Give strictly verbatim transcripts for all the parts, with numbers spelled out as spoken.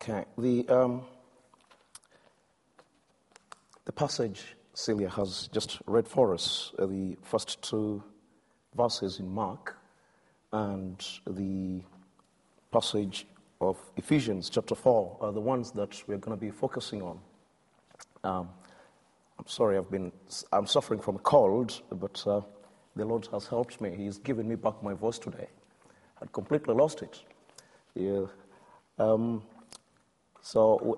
Okay. The um, the passage Celia has just read for us, uh, the first two verses in Mark, and the passage of Ephesians chapter four are the ones that we're going to be focusing on. Um, I'm sorry, I've been I'm suffering from a cold, but uh, the Lord has helped me. He's given me back my voice today. I'd completely lost it. Yeah. Um, so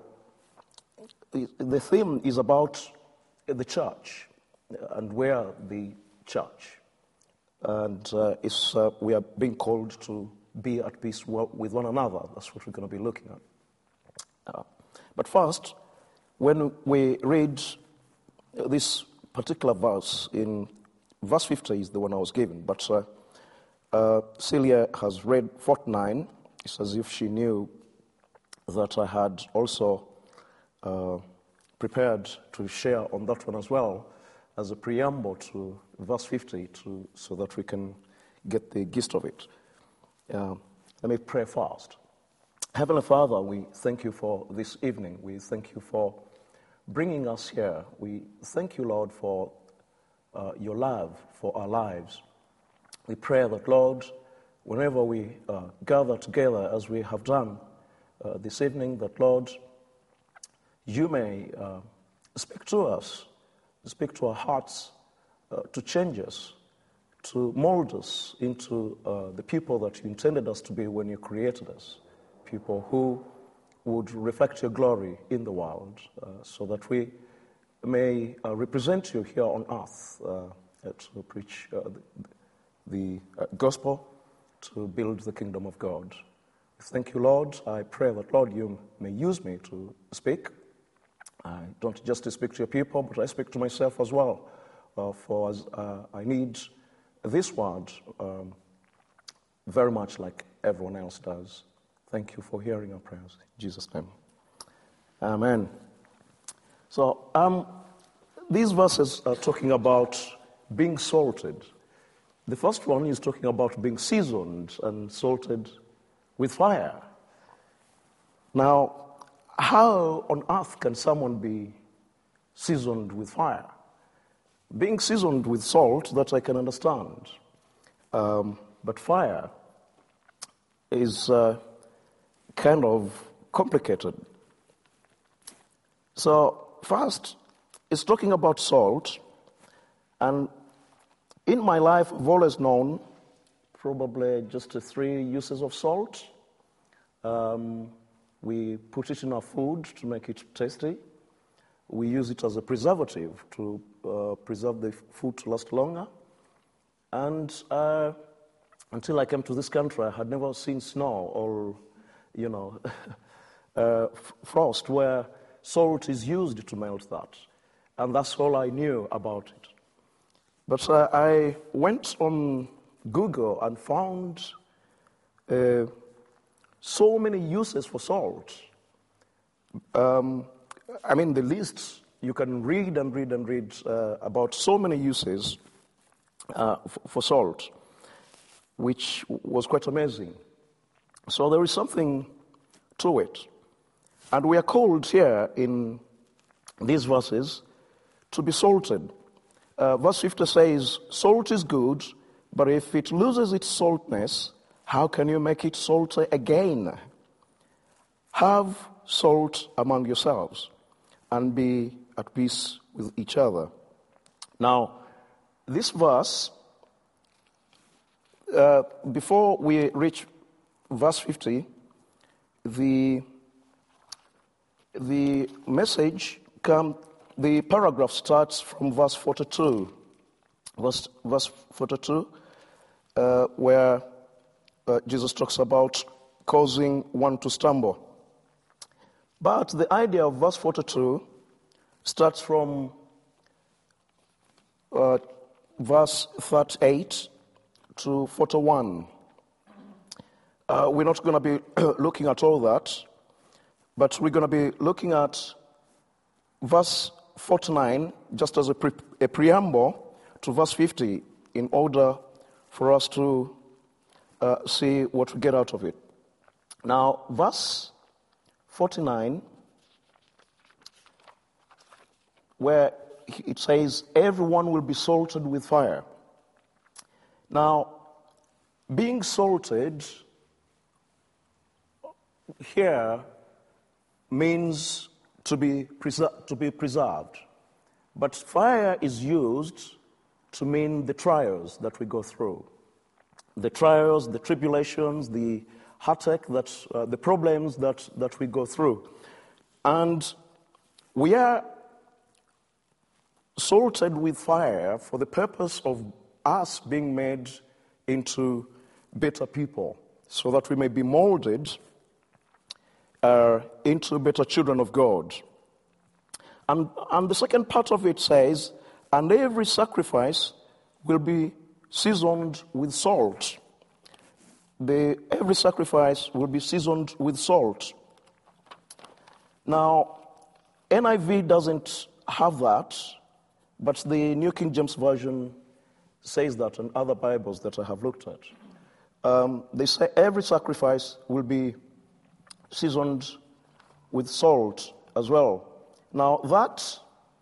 the theme is about the church and where the church, and uh, it's, uh, we are being called to be at peace with one another. That's what we're going to be looking at. Uh, but first, when we read this particular verse, in verse fifty is the one I was given, but uh, uh, Celia has read forty-nine. It's as if she knew that I had also uh, prepared to share on that one as well as a preamble to verse fifty, to, so that we can get the gist of it. Uh, let me pray first. Heavenly Father, we thank you for this evening. We thank you for bringing us here. We thank you, Lord, for uh, your love for our lives. We pray that, Lord, whenever we uh, gather together as we have done uh, this evening, that, Lord, you may uh, speak to us, speak to our hearts, uh, to change us, to mold us into uh, the people that you intended us to be when you created us, people who would reflect your glory in the world, uh, so that we may uh, represent you here on earth, uh, to preach uh, the, the uh, gospel, to build the kingdom of God. Thank you, Lord. I pray that, Lord, you may use me to speak. I don't just speak to your people, but I speak to myself as well, uh, for as, uh, I need this word um, very much like everyone else does. Thank you for hearing our prayers. In Jesus' name. Amen. So um, these verses are talking about being salted. The first one is talking about being seasoned and salted with fire. Now, how on earth can someone be seasoned with fire? Being seasoned with salt, that I can understand. Um, but fire is uh, kind of complicated. So, first, it's talking about salt. And in my life, I've always known probably just uh, three uses of salt. Um, we put it in our food to make it tasty. We use it as a preservative to uh, preserve the food to last longer. And uh, until I came to this country, I had never seen snow or, you know, uh, frost where salt is used to melt that. And that's all I knew about it. But uh, I went on Google and found uh, so many uses for salt. Um, I mean, the list, you can read and read and read uh, about so many uses uh, f- for salt, which was quite amazing. So there is something to it. And we are called here in these verses to be salted. Uh, verse fifty says, salt is good, but if it loses its saltness, how can you make it salty again? Have salt among yourselves and be at peace with each other. Now, this verse, uh, before we reach verse fifty, the, the message comes. The paragraph starts from verse forty-two, verse, verse forty-two, uh, where uh, Jesus talks about causing one to stumble. But the idea of verse forty-two starts from uh, verse thirty-eight to forty-one. Uh, we're not going to be looking at all that, but we're going to be looking at verse forty-nine, just as a, pre- a preamble to verse fifty, in order for us to uh, see what we get out of it. Now, verse forty-nine, where it says, everyone will be salted with fire. Now, being salted here means to be, preser- to be preserved. But fire is used to mean the trials that we go through. The trials, the tribulations, the heartache, that, uh, the problems that, that we go through. And we are salted with fire for the purpose of us being made into better people, so that we may be molded uh, into better children of God. And, and the second part of it says, and every sacrifice will be seasoned with salt. The, every sacrifice will be seasoned with salt. Now, N I V doesn't have that, but the New King James Version says that, and other Bibles that I have looked at. Um, they say every sacrifice will be seasoned with salt as well. Now, that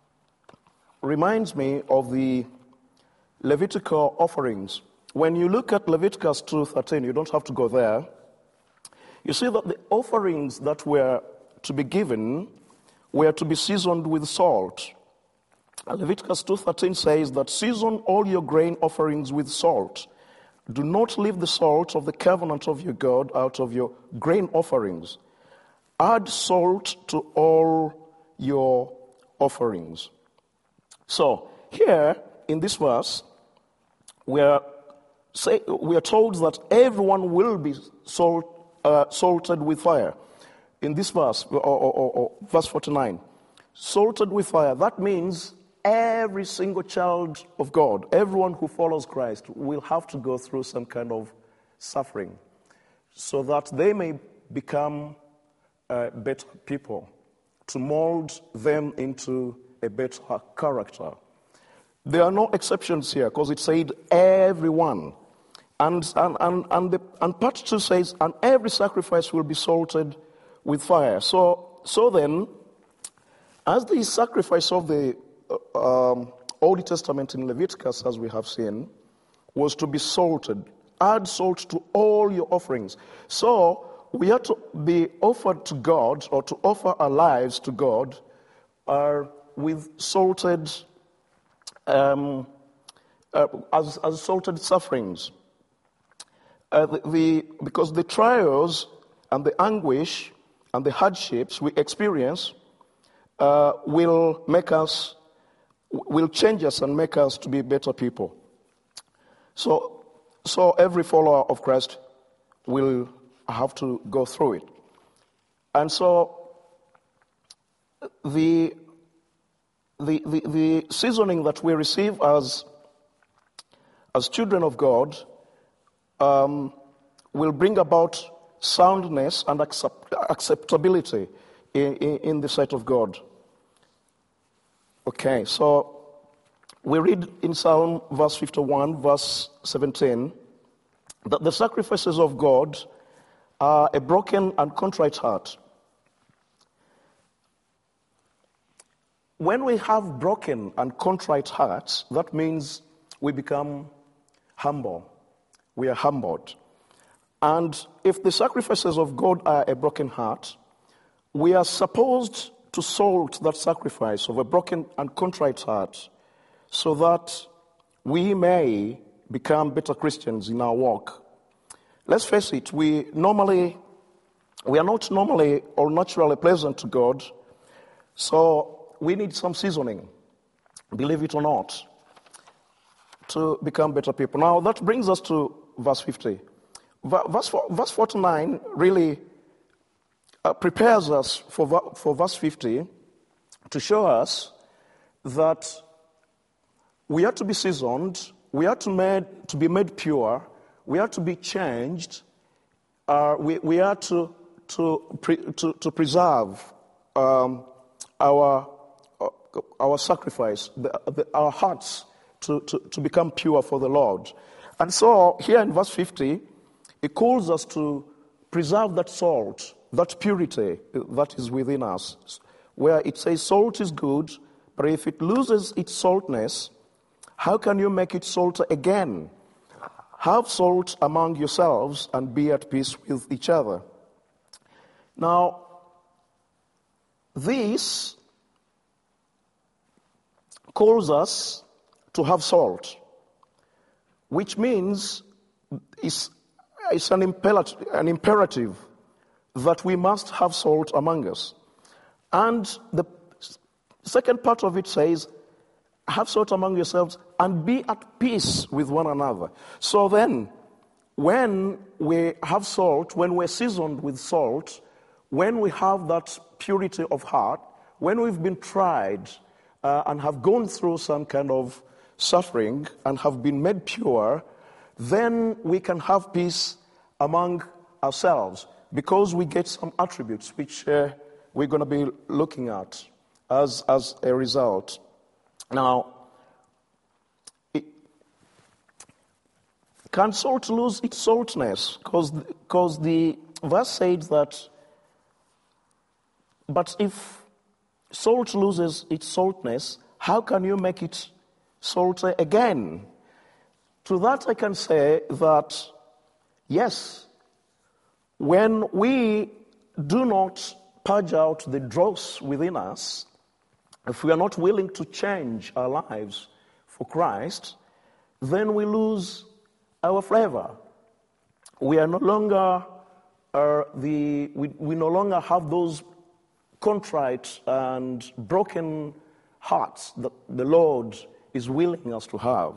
reminds me of the Levitical offerings. When you look at Leviticus two thirteen, you don't have to go there. You see that the offerings that were to be given were to be seasoned with salt. And Leviticus two thirteen says that season all your grain offerings with salt. Do not leave the salt of the covenant of your God out of your grain offerings. Add salt to all your offerings. So here in this verse, we are say, we are told that everyone will be salt, uh, salted with fire. In this verse, or, or, or, or verse forty-nine, salted with fire. That means every single child of God, everyone who follows Christ, will have to go through some kind of suffering, so that they may become uh, better people, to mold them into a better character. There are no exceptions here, because it said everyone. And, and, and, and, the, and part two says, and every sacrifice will be salted with fire. So, so then, as the sacrifice of the uh, um, Old Testament in Leviticus, as we have seen, was to be salted, add salt to all your offerings. So, we are to be offered to God, or to offer our lives to God, uh, with salted, um, uh, as, as salted sufferings. Uh, the, the, because the trials and the anguish and the hardships we experience uh, will make us, will change us and make us to be better people. So, so every follower of Christ will have to go through it. And so the, the, the, the seasoning that we receive as, as children of God um, will bring about soundness and accept, acceptability in, in, in the sight of God. Okay, so we read in Psalm verse fifty-one, verse seventeen, that the sacrifices of God are a broken and contrite heart. When we have broken and contrite hearts, that means we become humble. We are humbled. And if the sacrifices of God are a broken heart, we are supposed to salt that sacrifice of a broken and contrite heart, so that we may become better Christians in our walk. Let's face it, we normally, we are not normally or naturally pleasant to God, so we need some seasoning, believe it or not, to become better people. Now that brings us to verse fifty. Verse, verse forty-nine really uh, prepares us for, for verse fifty to show us that we are to be seasoned, we are to, made, to be made pure, we are to be changed, uh, we, we are to, to, pre, to, to preserve um, our, uh, our sacrifice, the, the, our hearts to, to, to become pure for the Lord. And so here in verse fifty, it calls us to preserve that salt, that purity that is within us, where it says salt is good, but if it loses its saltness, how can you make it salt again? Have salt among yourselves and be at peace with each other. Now, this calls us to have salt, which means it's, it's an, imperative, an imperative that we must have salt among us. And the second part of it says, have salt among yourselves and be at peace with one another. So then, when we have salt, when we're seasoned with salt, when we have that purity of heart, when we've been tried uh, and have gone through some kind of suffering and have been made pure, then we can have peace among ourselves because we get some attributes which uh, we're going to be looking at as, as a result. Now, it, can salt lose its saltness? Because the verse says that, but if salt loses its saltness, how can you make it salty again? To that I can say that, yes, when we do not purge out the dross within us, if we are not willing to change our lives for Christ, then we lose our flavor. We are no longer uh, the we, we no longer have those contrite and broken hearts that the Lord is willing us to have.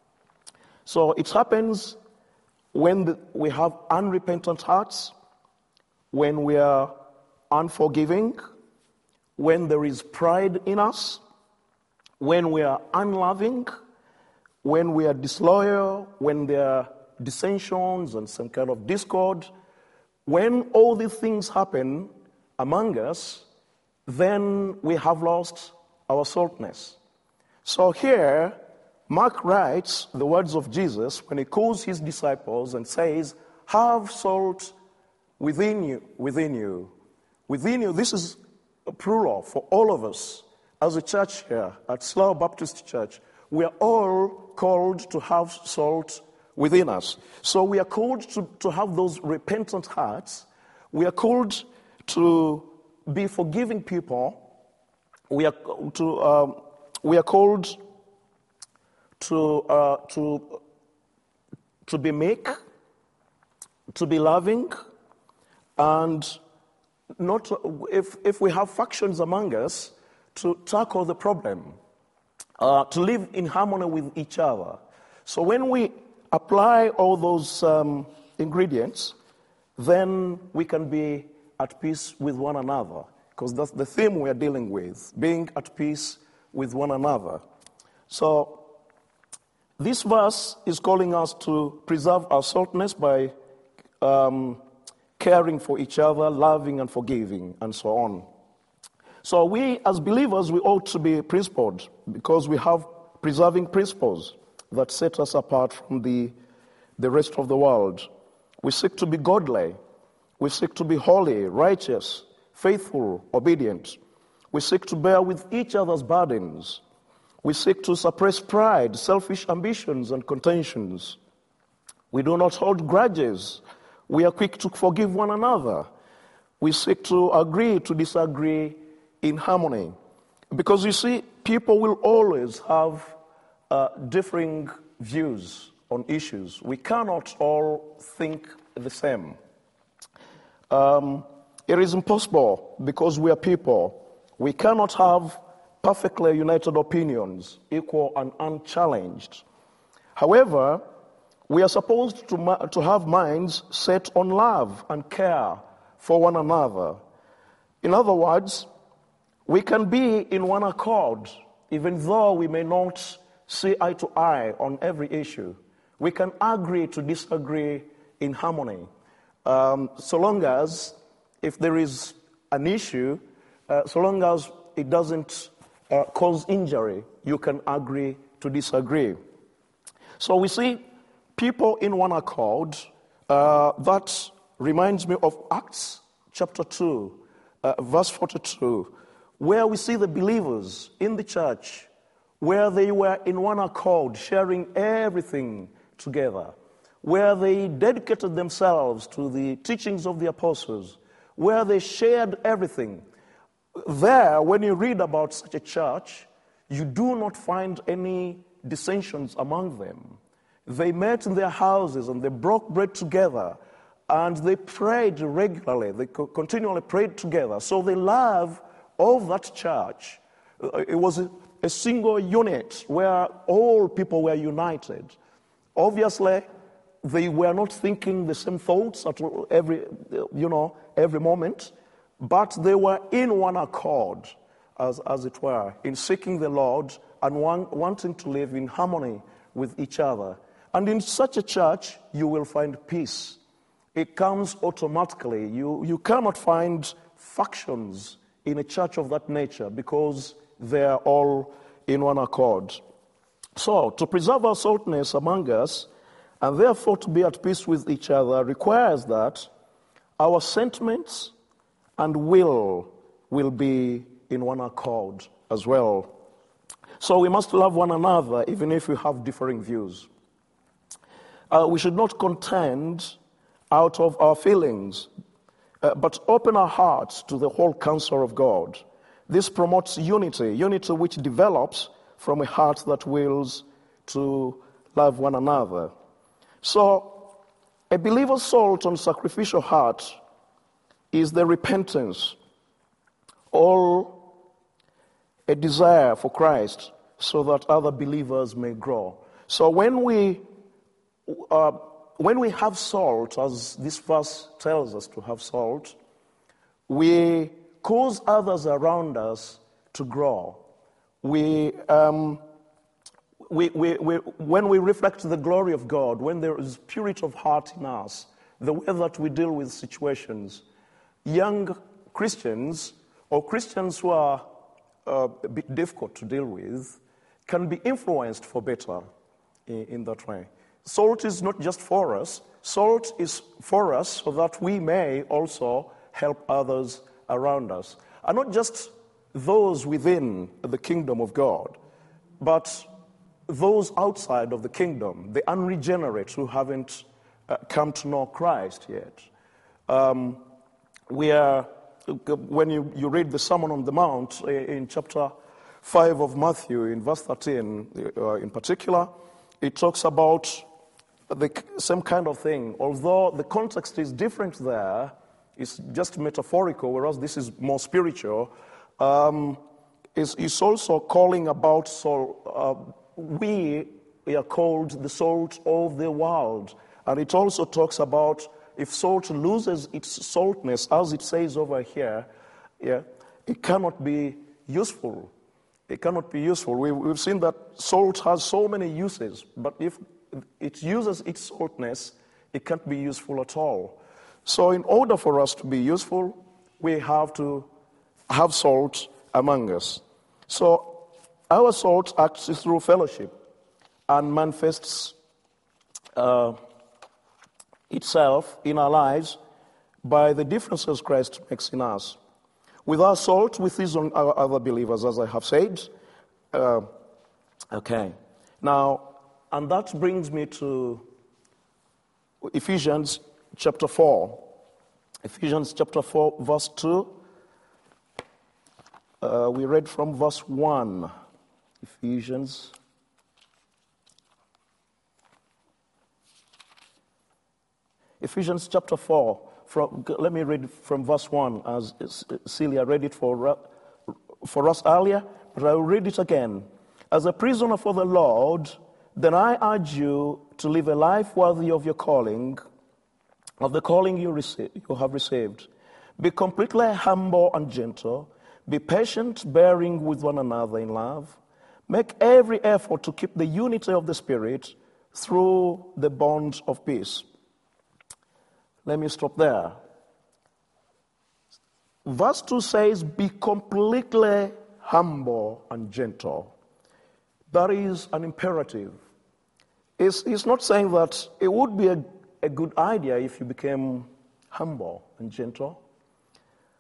So it happens when the, we have unrepentant hearts, when we are unforgiving, when there is pride in us, when we are unloving, when we are disloyal, when there are dissensions and some kind of discord. When all these things happen among us, then we have lost our saltness. So here, Mark writes the words of Jesus when he calls his disciples and says, have salt within you, within you. Within you, this is a plural for all of us. As a church here at Slough Baptist Church, we are all called to have salt within us. So we are called to, to have those repentant hearts. We are called to be forgiving people. We are to um, we are called to uh, to to be meek, to be loving, and not if if we have factions among us, to tackle the problem, uh, to live in harmony with each other. So when we apply all those um, ingredients, then we can be at peace with one another, because that's the theme we are dealing with, being at peace with one another. So this verse is calling us to preserve our saltness by um, caring for each other, loving and forgiving, and so on. So we, as believers, we ought to be principled because we have preserving principles that set us apart from the, the rest of the world. We seek to be godly. We seek to be holy, righteous, faithful, obedient. We seek to bear with each other's burdens. We seek to suppress pride, selfish ambitions, and contentions. We do not hold grudges. We are quick to forgive one another. We seek to agree to disagree in harmony. Because you see, people will always have uh, differing views on issues. We cannot all think the same. Um, it is impossible because we are people. We cannot have perfectly united opinions, equal and unchallenged. However, we are supposed to, ma- to have minds set on love and care for one another. In other words, we can be in one accord, even though we may not see eye to eye on every issue. We can agree to disagree in harmony. Um, so long as, if there is an issue, uh, so long as it doesn't uh, cause injury, you can agree to disagree. So we see people in one accord. Uh, that reminds me of Acts chapter two, uh, verse forty-two, where we see the believers in the church, where they were in one accord, sharing everything together, where they dedicated themselves to the teachings of the apostles, where they shared everything. There, when you read about such a church, you do not find any dissensions among them. They met in their houses and they broke bread together and they prayed regularly. They co- continually prayed together. So the love of that church, uh, it was a, a single unit where all people were united. Obviously, they were not thinking the same thoughts at every, you know, every moment, but they were in one accord, as, as it were, in seeking the Lord and want, wanting to live in harmony with each other. And in such a church, you will find peace. It comes automatically. You, you cannot find factions in a church of that nature because they are all in one accord. So, to preserve our saltness among us, and therefore to be at peace with each other, requires that our sentiments and will will be in one accord as well. So we must love one another even if we have differing views. Uh, we should not contend out of our feelings, uh, but open our hearts to the whole counsel of God. This promotes unity, unity which develops from a heart that wills to love one another. So, a believer's salt and sacrificial heart is the repentance, all a desire for Christ so that other believers may grow. So when we uh, when we have salt, as this verse tells us to have salt, we cause others around us to grow. We, um, we, we, we when we reflect the glory of God, when there is purity of heart in us, the way that we deal with situations, young Christians or Christians who are uh, a bit difficult to deal with can be influenced for better in, in that way. Salt is not just for us. Salt is for us so that we may also help others around us. And not just those within the kingdom of God, but those outside of the kingdom, the unregenerate who haven't uh, come to know Christ yet. Um, we are, when you, you read the Sermon on the Mount in chapter five of Matthew, in verse thirteen uh, in particular, it talks about the same kind of thing. Although the context is different there, it's just metaphorical, whereas this is more spiritual. Um, it's, it's also calling about, so uh, we are called the salt of the world. And it also talks about if salt loses its saltness, as it says over here, yeah, it cannot be useful. It cannot be useful. We, we've seen that salt has so many uses, but if it uses its saltness, it can't be useful at all. So in order for us to be useful, we have to have salt among us. So our salt acts through fellowship and manifests uh, itself in our lives by the differences Christ makes in us. With our salt, with these on our other believers, as I have said. Uh, okay. Now, and that brings me to Ephesians chapter four. Ephesians chapter four, verse two. Uh, we read from verse one. Ephesians. Ephesians chapter four. From, let me read from verse one, as Celia read it for, for us earlier, but I will read it again. As a prisoner for the Lord, then I urge you to live a life worthy of your calling, of the calling you, receive, you have received. Be completely humble and gentle. Be patient, bearing with one another in love. Make every effort to keep the unity of the Spirit through the bond of peace. Let me stop there. Verse two says, be completely humble and gentle. That is an imperative. It's, it's not saying that it would be a, a good idea if you became humble and gentle.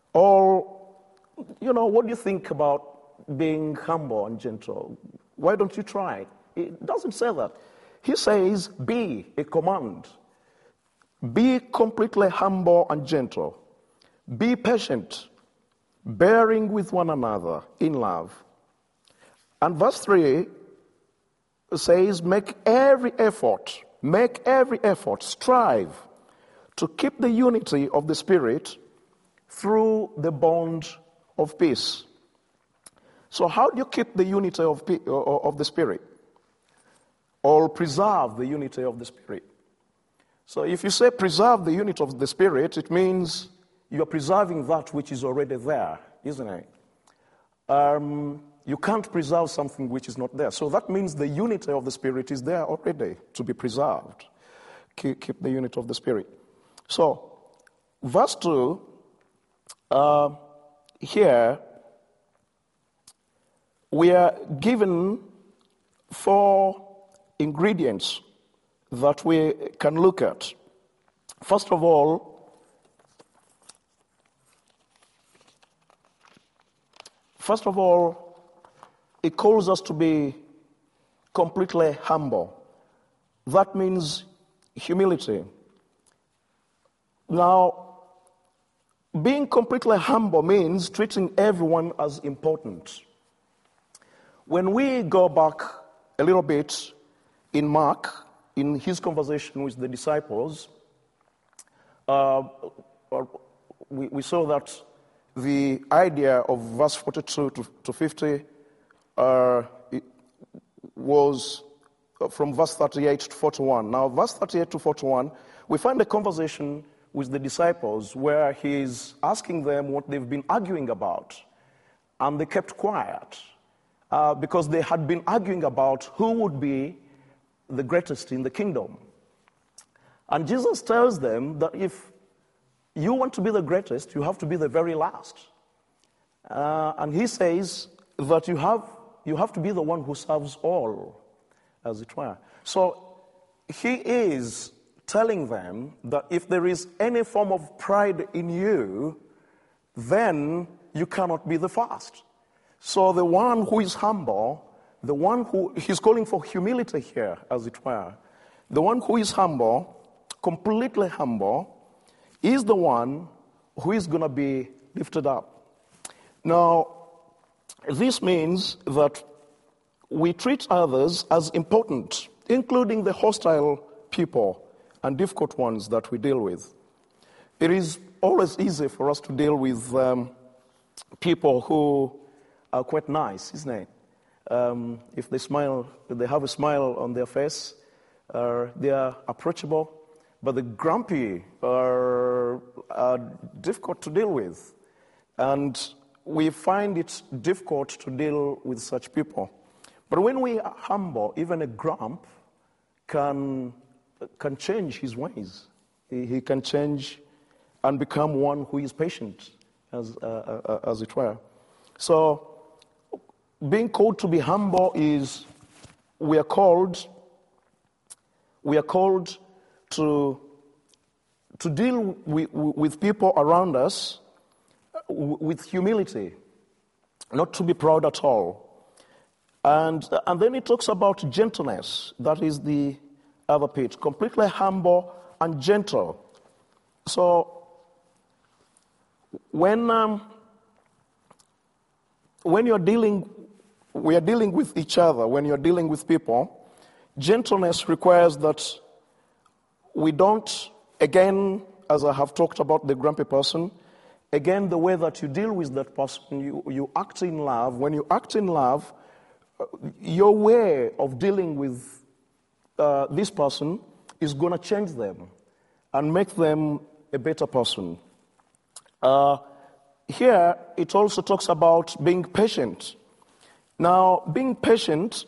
Or, you know, what do you think about being humble and gentle? Why don't you try it? It doesn't say that. He says, be a command. Be completely humble and gentle. Be patient, bearing with one another in love. And verse three says, make every effort, make every effort, strive to keep the unity of the Spirit through the bond of peace. So how do you keep the unity of, of the Spirit? Or preserve the unity of the Spirit? So if you say preserve the unity of the Spirit, it means you're preserving that which is already there, isn't it? Um, you can't preserve something which is not there. So that means the unity of the Spirit is there already to be preserved. Keep, keep the unity of the Spirit. So, verse two, uh, here, we are given four ingredients that we can look at. First of all, first of all, it calls us to be completely humble. That means humility. Now, being completely humble means treating everyone as important. When we go back a little bit in Mark, in his conversation with the disciples, uh, we, we saw that the idea of verse forty-two to, to fifty uh, was from verse thirty-eight to forty-one. Now, verse thirty-eight to forty-one, we find a conversation with the disciples where he's asking them what they've been arguing about. And they kept quiet uh, because they had been arguing about who would be the greatest in the kingdom. And Jesus tells them that if you want to be the greatest, you have to be the very last. Uh, and he says that you have, you have to be the one who serves all, as it were. So he is telling them that if there is any form of pride in you, then you cannot be the first. So the one who is humble, the one who, he's calling for humility here, as it were. The one who is humble, completely humble, is the one who is going to be lifted up. Now, this means that we treat others as important, including the hostile people and difficult ones that we deal with. It is always easy for us to deal with um, people who are quite nice, isn't it? Um, if they smile, if they have a smile on their face, uh, they are approachable. But the grumpy are, are difficult to deal with. And we find it difficult to deal with such people. But when we are humble, even a grump can, can change his ways. He, he can change and become one who is patient, as, uh, uh, as it were. So, being called to be humble is, we are called, we are called to, to deal with, with people around us with humility, not to be proud at all. And, and then it talks about gentleness. That is the other page. Completely humble and gentle. So, when, um, when you're dealing we are dealing with each other, when you're dealing with people, gentleness requires that we don't, again, as I have talked about the grumpy person, again, the way that you deal with that person, you, you act in love. When you act in love, your way of dealing with uh, this person is going to change them and make them a better person. Uh, here, it also talks about being patient. Now, being patient,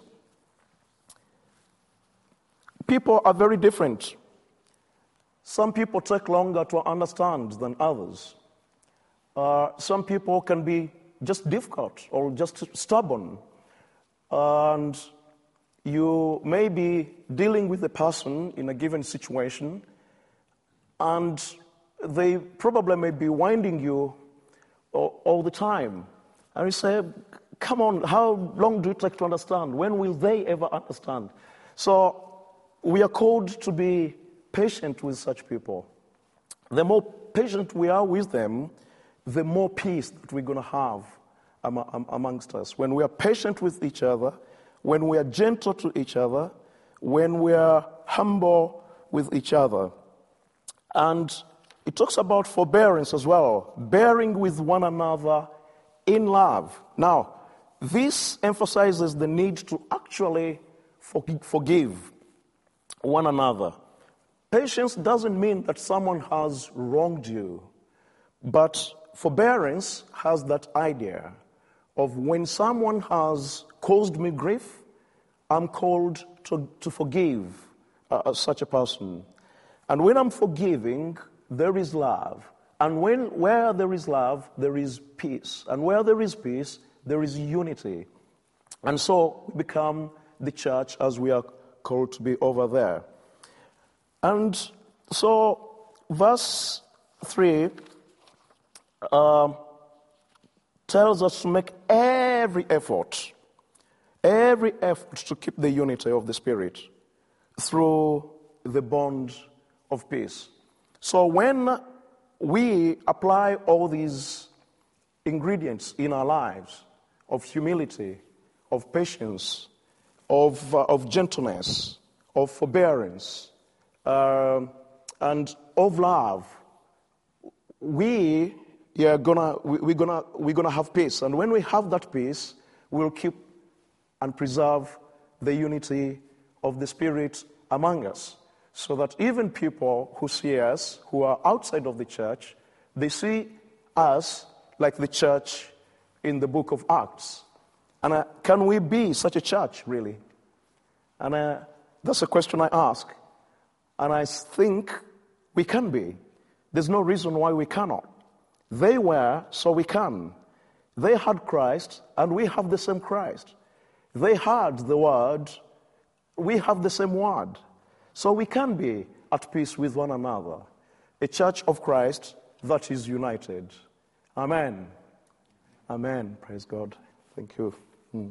people are very different. Some people take longer to understand than others. Uh, some people can be just difficult or just stubborn. And you may be dealing with a person in a given situation, and they probably may be winding you all the time. And we say, come on, how long do it take to understand? When will they ever understand? So we are called to be patient with such people. The more patient we are with them, the more peace that we're going to have amongst us. When we are patient with each other, when we are gentle to each other, when we are humble with each other. And it talks about forbearance as well, bearing with one another in love. Now, this emphasizes the need to actually forgive one another. Patience doesn't mean that someone has wronged you, but forbearance has that idea of when someone has caused me grief, I'm called to, to forgive uh, such a person. And when I'm forgiving, there is love. And when where there is love, there is peace. And where there is peace, there is unity. And so we become the church as we are called to be over there. And so verse three um, tells us to make every effort, every effort to keep the unity of the Spirit through the bond of peace. So when we apply all these ingredients in our lives of humility, of patience, of, uh, of gentleness, of forbearance, uh, and of love, we are gonna we, we're gonna we're gonna have peace. And when we have that peace, we'll keep and preserve the unity of the Spirit among us, so that even people who see us, who are outside of the church, they see us like the church in the book of Acts. And uh, can we be such a church, really? And uh, that's a question I ask. And I think we can be. There's no reason why we cannot. They were, so we can. They had Christ, and we have the same Christ. They had the Word, we have the same Word. So we can be at peace with one another. A church of Christ that is united. Amen. Amen. Praise God. Thank you. Hmm.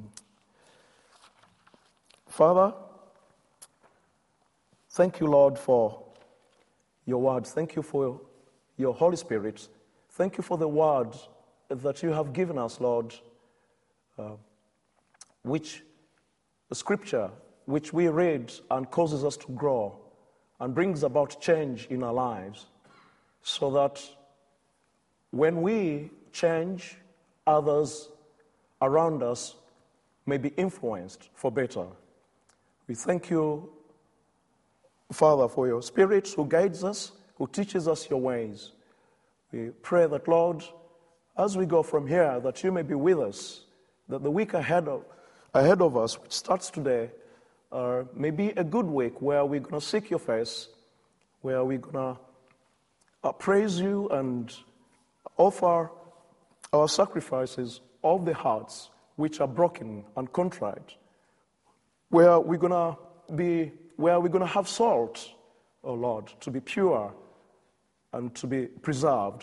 Father, thank you, Lord, for your word. Thank you for your Holy Spirit. Thank you for the word that you have given us, Lord, uh, which the scripture which we read and causes us to grow and brings about change in our lives, so that when we change, others around us may be influenced for better. We thank you, Father, for your Spirit who guides us, who teaches us your ways. We pray that, Lord, as we go from here, that you may be with us, that the week ahead of, ahead of us, which starts today, uh, may be a good week where we're going to seek your face, where we're going to uh, praise you and offer our sacrifices of the hearts which are broken and contrite, where we're going to be, where we're going to have salt, oh Lord, to be pure and to be preserved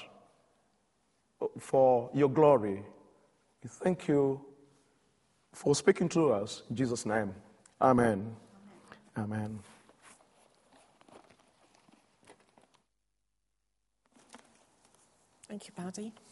for your glory. We thank you for speaking to us. In Jesus' name, amen. Amen. Amen. Thank you, Paddy.